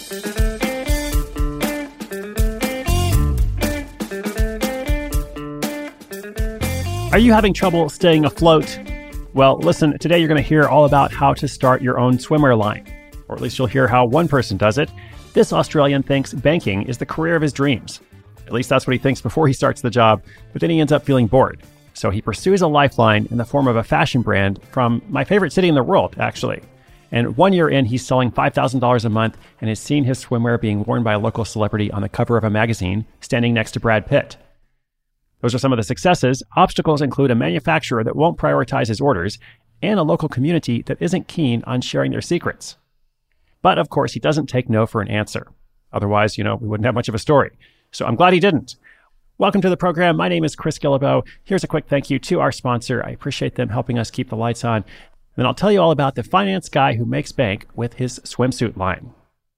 Are you having trouble staying afloat? Well, listen, today you're going to hear all about how to start your own swimwear line. Or at least you'll hear how one person does it. This Australian thinks banking is the career of his dreams. At least that's what he thinks before he starts the job, but then he ends up feeling bored. So he pursues a lifeline in the form of a fashion brand from my favorite city in the world, actually. And 1 year in, he's selling $5,000 a month and has seen his swimwear being worn by a local celebrity on the cover of a magazine, standing next to Brad Pitt. Those are some of the successes. Obstacles include a manufacturer that won't prioritize his orders and a local community that isn't keen on sharing their secrets. But of course, he doesn't take no for an answer. Otherwise, we wouldn't have much of a story. So I'm glad he didn't. Welcome to the program. My name is Chris Guillebeau. Here's a quick thank you to our sponsor. I appreciate them helping us keep the lights on. Then I'll tell you all about the finance guy who makes bank with his swimsuit line.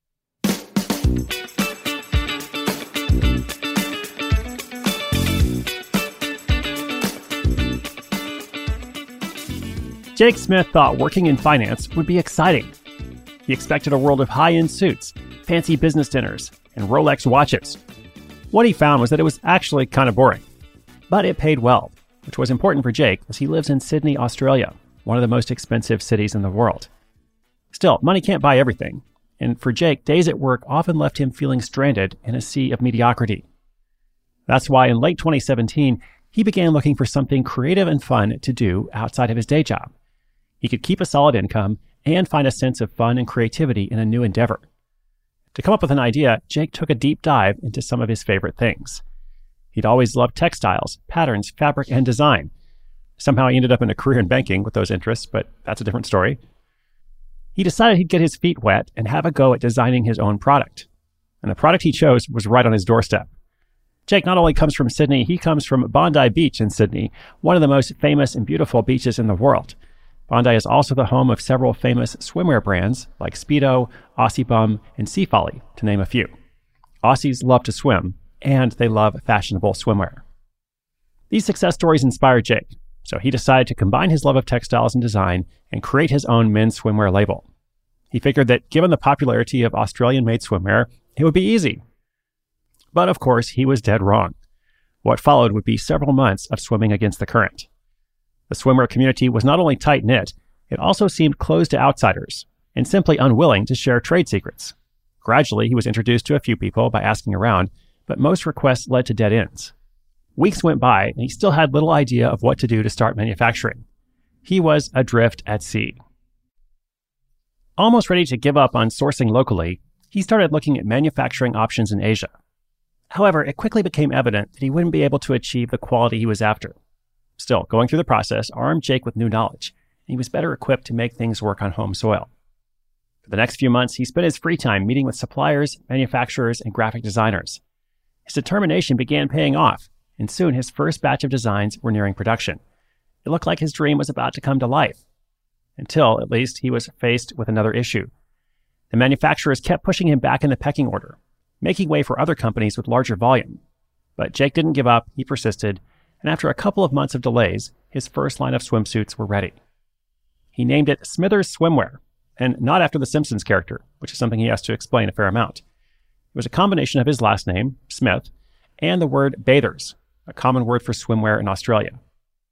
Jake Smith thought working in finance would be exciting. He expected a world of high-end suits, fancy business dinners, and Rolex watches. What he found was that it was actually kind of boring. But it paid well, which was important for Jake as he lives in Sydney, Australia, one of the most expensive cities in the world. Still, money can't buy everything. And for Jake, days at work often left him feeling stranded in a sea of mediocrity. That's why in late 2017, he began looking for something creative and fun to do outside of his day job. He could keep a solid income and find a sense of fun and creativity in a new endeavor. To come up with an idea, Jake took a deep dive into some of his favorite things. He'd always loved textiles, patterns, fabric, and design. Somehow he ended up in a career in banking with those interests, but that's a different story. He decided he'd get his feet wet and have a go at designing his own product. And the product he chose was right on his doorstep. Jake not only comes from Sydney, he comes from Bondi Beach in Sydney, one of the most famous and beautiful beaches in the world. Bondi is also the home of several famous swimwear brands like Speedo, Aussie Bum, and Sea Folly, to name a few. Aussies love to swim, and they love fashionable swimwear. These success stories inspired Jake, so he decided to combine his love of textiles and design and create his own men's swimwear label. He figured that given the popularity of Australian-made swimwear, it would be easy. But of course, he was dead wrong. What followed would be several months of swimming against the current. The swimwear community was not only tight-knit, it also seemed closed to outsiders and simply unwilling to share trade secrets. Gradually, he was introduced to a few people by asking around, but most requests led to dead ends. Weeks went by, and he still had little idea of what to do to start manufacturing. He was adrift at sea. Almost ready to give up on sourcing locally, he started looking at manufacturing options in Asia. However, it quickly became evident that he wouldn't be able to achieve the quality he was after. Still, going through the process armed Jake with new knowledge, and he was better equipped to make things work on home soil. For the next few months, he spent his free time meeting with suppliers, manufacturers, and graphic designers. His determination began paying off, and soon his first batch of designs were nearing production. It looked like his dream was about to come to life. Until, at least, he was faced with another issue. The manufacturers kept pushing him back in the pecking order, making way for other companies with larger volume. But Jake didn't give up, he persisted, and after a couple of months of delays, his first line of swimsuits were ready. He named it Smithers Swimwear, and not after the Simpsons character, which is something he has to explain a fair amount. It was a combination of his last name, Smith, and the word bathers, a common word for swimwear in Australia.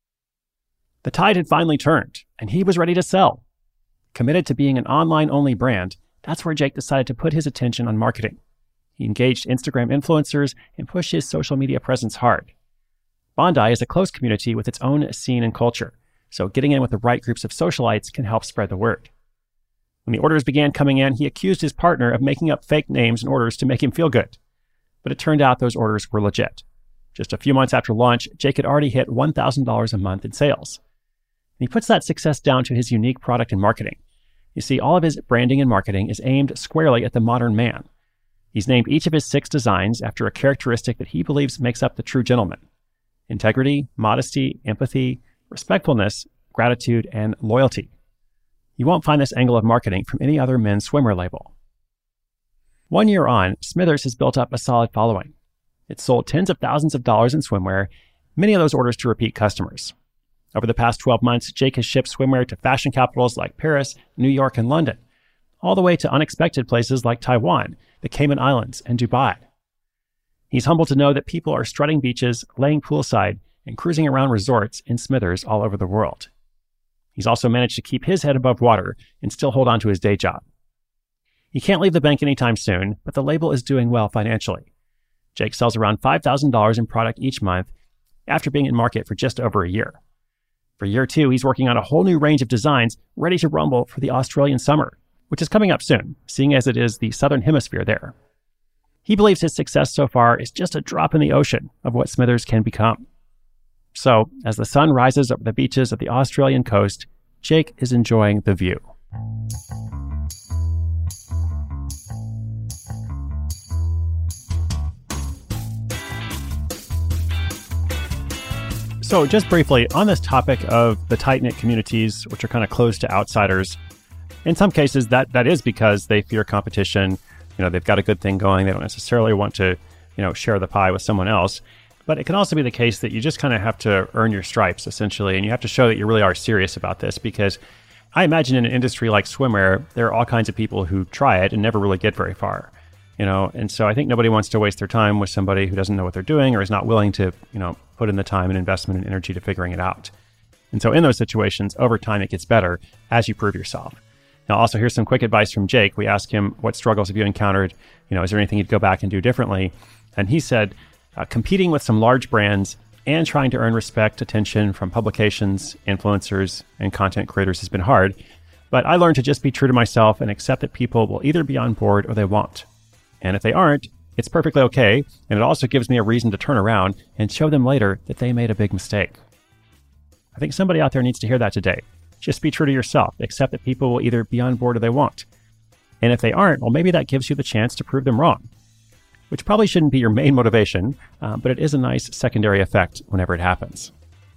The tide had finally turned, and he was ready to sell. Committed to being an online-only brand, that's where Jake decided to put his attention on marketing. He engaged Instagram influencers and pushed his social media presence hard. Bondi is a close community with its own scene and culture, so getting in with the right groups of socialites can help spread the word. When the orders began coming in, he accused his partner of making up fake names and orders to make him feel good. But it turned out those orders were legit. Just a few months after launch, Jake had already hit $1,000 a month in sales. And he puts that success down to his unique product and marketing. You see, all of his branding and marketing is aimed squarely at the modern man. He's named each of his 6 designs after a characteristic that he believes makes up the true gentleman: integrity, modesty, empathy, respectfulness, gratitude, and loyalty. You won't find this angle of marketing from any other men's swimwear label. 1 year on, Smithers has built up a solid following. It's sold tens of thousands of dollars in swimwear, many of those orders to repeat customers. Over the past 12 months, Jake has shipped swimwear to fashion capitals like Paris, New York, and London, all the way to unexpected places like Taiwan, the Cayman Islands, and Dubai. He's humbled to know that people are strutting beaches, laying poolside, and cruising around resorts in Smithers all over the world. He's also managed to keep his head above water and still hold on to his day job. He can't leave the bank anytime soon, but the label is doing well financially. Jake sells around $5,000 in product each month after being in market for just over a year. For year 2, he's working on a whole new range of designs ready to rumble for the Australian summer, which is coming up soon, seeing as it is the southern hemisphere there. He believes his success so far is just a drop in the ocean of what Smithers can become. So, as the sun rises over the beaches of the Australian coast, Jake is enjoying the view. So just briefly, on this topic of the tight-knit communities, which are kind of closed to outsiders, in some cases that is because they fear competition. They've got a good thing going. They don't necessarily want to, share the pie with someone else. But it can also be the case that you just kind of have to earn your stripes, essentially, and you have to show that you really are serious about this, because I imagine in an industry like swimwear, there are all kinds of people who try it and never really get very far. And so I think nobody wants to waste their time with somebody who doesn't know what they're doing or is not willing to, put in the time and investment and energy to figuring it out. And so in those situations, over time, it gets better as you prove yourself. Now, also, here's some quick advice from Jake. We asked him, what struggles have you encountered? Is there anything you'd go back and do differently? And he said, competing with some large brands and trying to earn respect, attention from publications, influencers, and content creators has been hard. But I learned to just be true to myself and accept that people will either be on board or they won't. And if they aren't, it's perfectly okay, and it also gives me a reason to turn around and show them later that they made a big mistake. I think somebody out there needs to hear that today. Just be true to yourself. Accept that people will either be on board or they won't. And if they aren't, well, maybe that gives you the chance to prove them wrong, which probably shouldn't be your main motivation, but it is a nice secondary effect whenever it happens.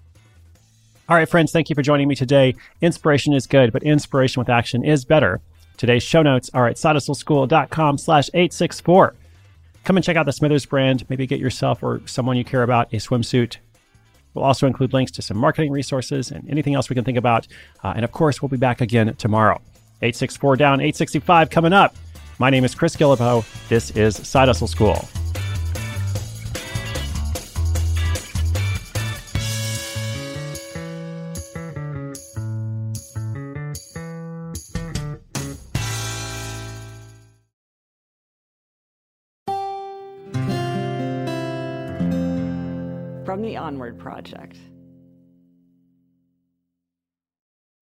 All right, friends, thank you for joining me today. Inspiration is good, but inspiration with action is better. Today's show notes are at sidehustleschool.com/864. Come and check out the Smithers brand. Maybe get yourself or someone you care about a swimsuit. We'll also include links to some marketing resources and anything else we can think about. And of course, we'll be back again tomorrow. 864 down, 865 coming up. My name is Chris Guillebeau. This is Side Hustle School. From the Onward Project.